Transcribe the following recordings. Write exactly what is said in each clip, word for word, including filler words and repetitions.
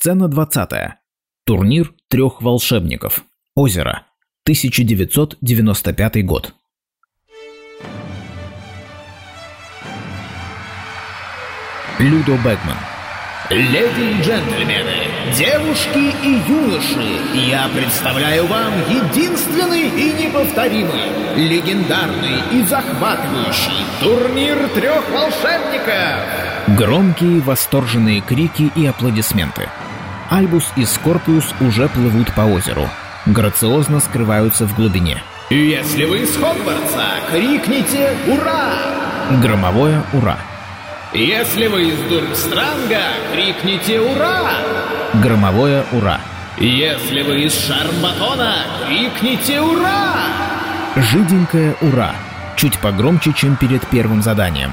Сцена двадцатая. Турнир трех волшебников. Озеро. тысяча девятьсот девяносто пятый год. Людо Бэгман. Леди и джентльмены, девушки и юноши, я представляю вам единственный и неповторимый, легендарный и захватывающий турнир трех волшебников. Громкие восторженные крики и аплодисменты. Альбус и Скорпиус уже плывут по озеру. Грациозно скрываются в глубине. Если вы из Хогвартса, крикните «Ура!» Громовое «Ура!». Если вы из Дурмстранга, крикните «Ура!» Громовое «Ура!». Если вы из Шармбатона, крикните «Ура!» Жиденькое «Ура!», чуть погромче, чем перед первым заданием.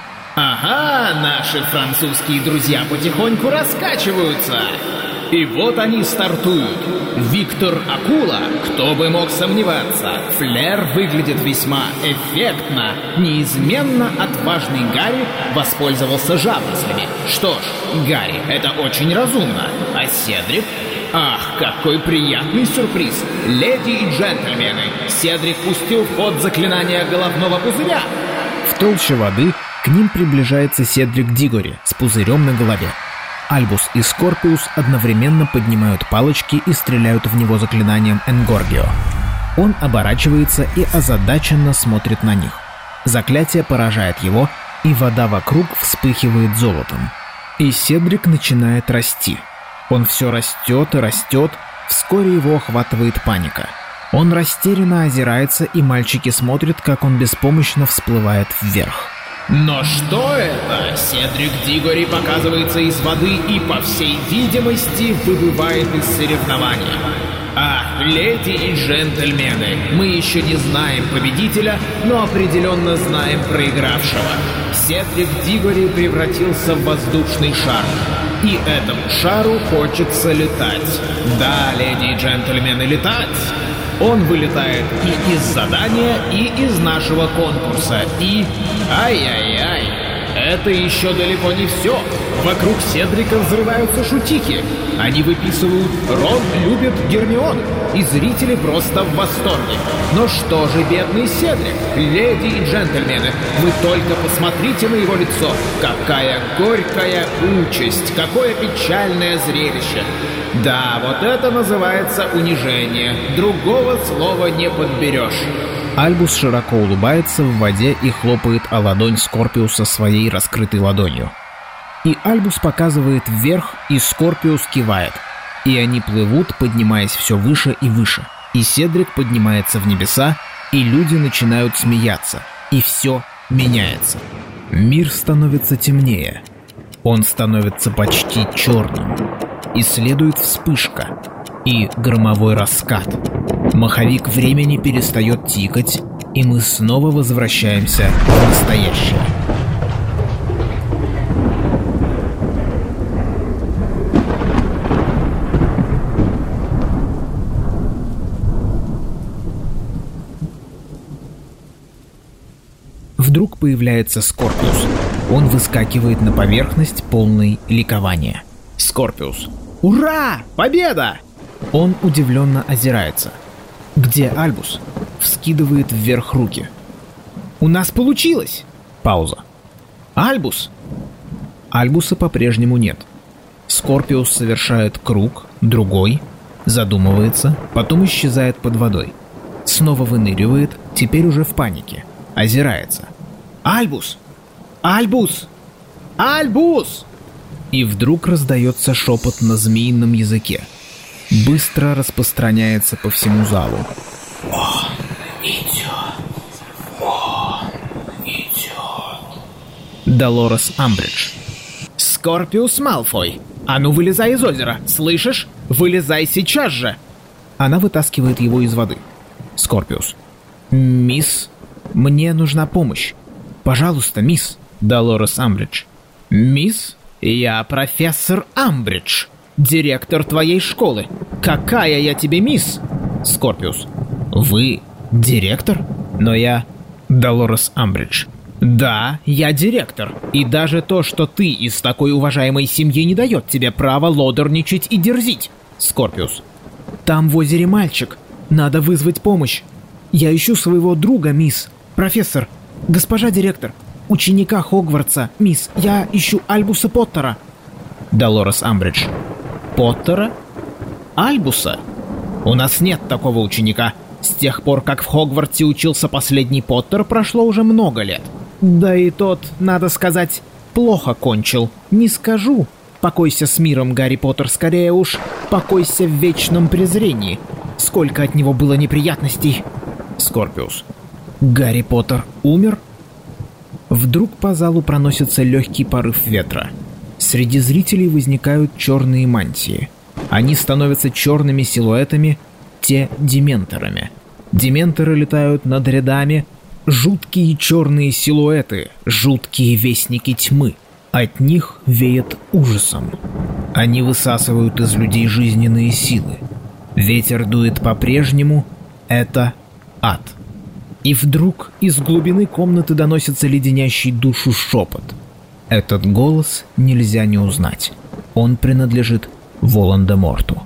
Ага, наши французские друзья потихоньку раскачиваются. И вот они стартуют. Виктор Акула, кто бы мог сомневаться. Флер выглядит весьма эффектно. Неизменно отважный Гарри воспользовался жабраслями. Что ж, Гарри, это очень разумно. А Седрик? Ах, какой приятный сюрприз. Леди и джентльмены, Седрик пустил в ход заклинание головного пузыря. В толще воды к ним приближается Седрик Дигори с пузырем на голове. Альбус и Скорпиус одновременно поднимают палочки и стреляют в него заклинанием Энгоргио. Он оборачивается и озадаченно смотрит на них. Заклятие поражает его, и вода вокруг вспыхивает золотом. И Седрик начинает расти. Он все растет и растет, вскоре его охватывает паника. Он растерянно озирается, и мальчики смотрят, как он беспомощно всплывает вверх. Но что это? Седрик Дигори показывается из воды и, по всей видимости, выбывает из соревнования. Ах, леди и джентльмены, мы еще не знаем победителя, но определенно знаем проигравшего. Седрик Дигори превратился в воздушный шар. И этому шару хочется летать. Да, леди и джентльмены, летать! Он вылетает и из задания, и из нашего конкурса, и... Ай-яй-яй! Это еще далеко не все. Вокруг Седрика взрываются шутики. Они выписывают «Рон любит Гермиону», и зрители просто в восторге. Но что же бедный Седрик? Леди и джентльмены, вы только посмотрите на его лицо. Какая горькая участь, какое печальное зрелище. Да, вот это называется унижение. Другого слова не подберешь. Альбус широко улыбается в воде и хлопает о ладонь Скорпиуса своей раскрытой ладонью. И Альбус показывает вверх, и Скорпиус кивает. И они плывут, поднимаясь все выше и выше. И Седрик поднимается в небеса, и люди начинают смеяться. И все меняется. Мир становится темнее. Он становится почти черным. И следует вспышка. И громовой раскат. Маховик времени перестает тикать, и мы снова возвращаемся в настоящее. Вдруг появляется Скорпиус. Он выскакивает на поверхность, полный ликования. Скорпиус. «Ура! Победа!» Он удивленно озирается. «Где Альбус?» Вскидывает вверх руки. «У нас получилось!» Пауза. «Альбус!» Альбуса по-прежнему нет. Скорпиус совершает круг, другой, задумывается, потом исчезает под водой. Снова выныривает, теперь уже в панике. Озирается. «Альбус! Альбус! Альбус!» И вдруг раздается шепот на змеином языке. Быстро распространяется по всему залу. «Он идет! Он идет!» Долорес Амбридж. «Скорпиус Малфой! А ну вылезай из озера! Слышишь? Вылезай сейчас же!» Она вытаскивает его из воды. Скорпиус. «Мисс, мне нужна помощь. Пожалуйста, мисс». Долорес Амбридж. «Мисс, я профессор Амбридж. Директор твоей школы. Какая я тебе мисс?» Скорпиус. «Вы директор? Но я...» Долорес Амбридж. Да, я директор. И даже то, что ты из такой уважаемой семьи, не дает тебе права лодорничать и дерзить. Скорпиус. Там в озере мальчик. Надо вызвать помощь. Я ищу своего друга, мисс. Профессор. Госпожа директор. Ученика Хогвартса, мисс. Я ищу Альбуса Поттера. Долорес Амбридж. Поттера? Альбуса? У нас нет такого ученика. С тех пор, как в Хогвартсе учился последний Поттер, прошло уже много лет. Да и тот, надо сказать, плохо кончил. Не скажу. Покойся с миром, Гарри Поттер, скорее уж покойся в вечном презрении. Сколько от него было неприятностей. Скорпиус. Гарри Поттер умер? Вдруг по залу проносится легкий порыв ветра. Среди зрителей возникают черные мантии. Они становятся черными силуэтами, те дементорами. Дементоры летают над рядами. Жуткие черные силуэты, жуткие вестники тьмы. От них веет ужасом. Они высасывают из людей жизненные силы. Ветер дует по-прежнему. Это ад. И вдруг из глубины комнаты доносится леденящий душу шепот. Этот голос нельзя не узнать. Он принадлежит Волан-де-Морту.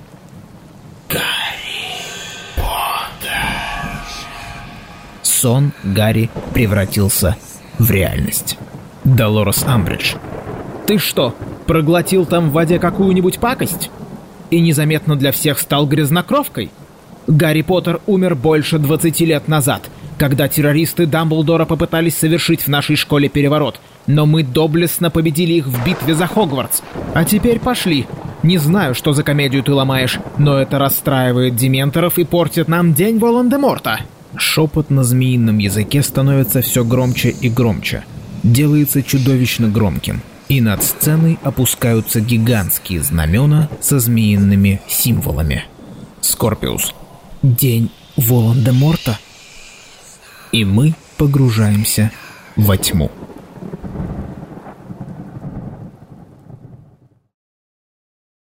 Сон Гарри превратился в реальность. Долорес Амбридж. Ты что, проглотил там в воде какую-нибудь пакость? И незаметно для всех стал грязнокровкой? Гарри Поттер умер больше двадцати лет назад, когда террористы Дамблдора попытались совершить в нашей школе переворот, но мы доблестно победили их в битве за Хогвартс. А теперь пошли. Не знаю, что за комедию ты ломаешь, но это расстраивает дементоров и портит нам день Волан-де-Морта. Шепот на змеином языке становится все громче и громче. Делается чудовищно громким. И над сценой опускаются гигантские знамена со змеиными символами. Скорпиус. День Волан-де-Морта. И мы погружаемся во тьму.